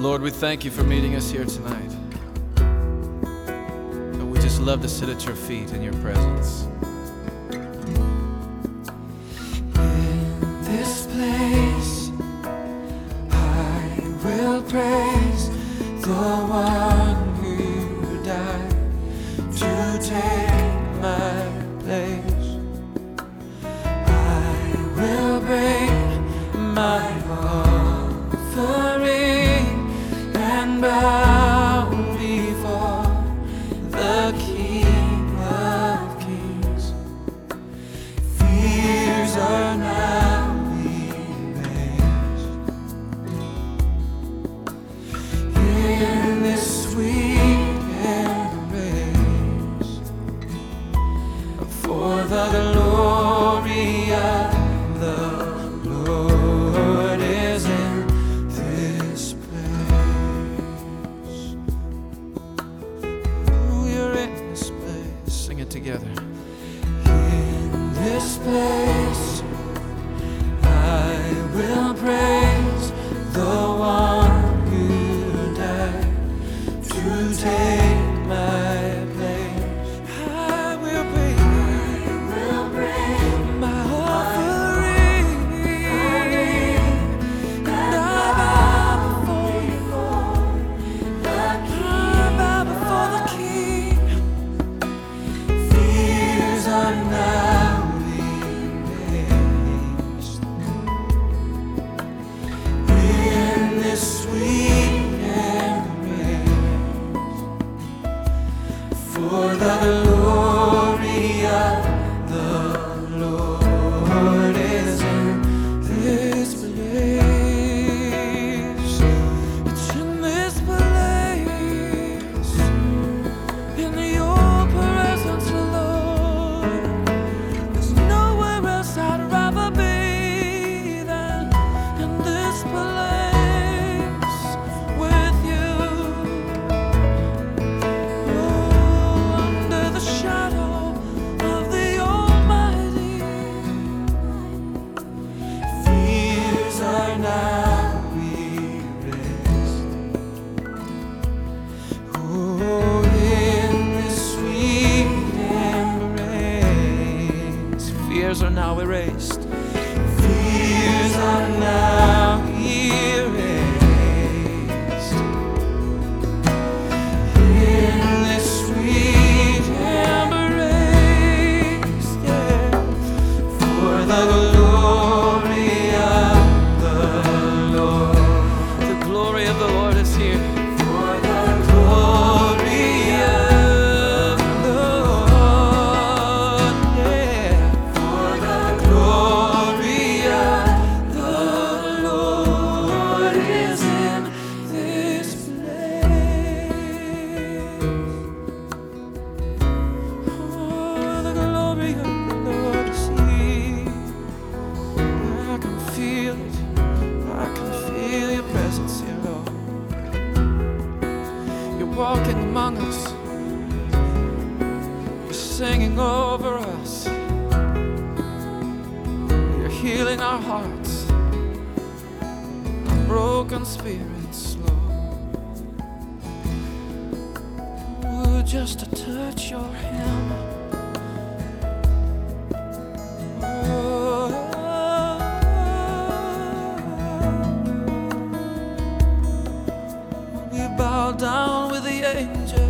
Lord, we thank you for meeting us here tonight. And we just love to sit at your feet in your presence. In this place, I will praise the one who died to take my place. I will bring my offering and bow before the King of Kings. Fears are now erased. In this sweet embrace, for the glory of the Lord is in this place. Oh, you're in this place. Sing it together. In this place, I will praise the one who died to take my place. I will bring my offering, and I bow before the King. Fears are now erased. In this sweet embrace, for the glory of the Lord is in this place. It's in this place, in your presence, Lord. There's nowhere else I'd rather be than in this place with you. Oh, under the shadow of the Almighty. Fears are now erased. Oh, in this sweet embrace, Fears are now erased. fears are now erased. In this sweet embrace, yeah, for the glory of the Lord. The glory of the Lord is here. For the glory of the Lord, yeah. For the glory of the Lord is in this place. Oh, the glory of the Lord is here. I can feel it. I can feel your presence here, Lord. You're walking among us. You're singing over us. You're healing our hearts, our broken spirits, Lord. Ooh, just to touch your hem. We bow down with the angels.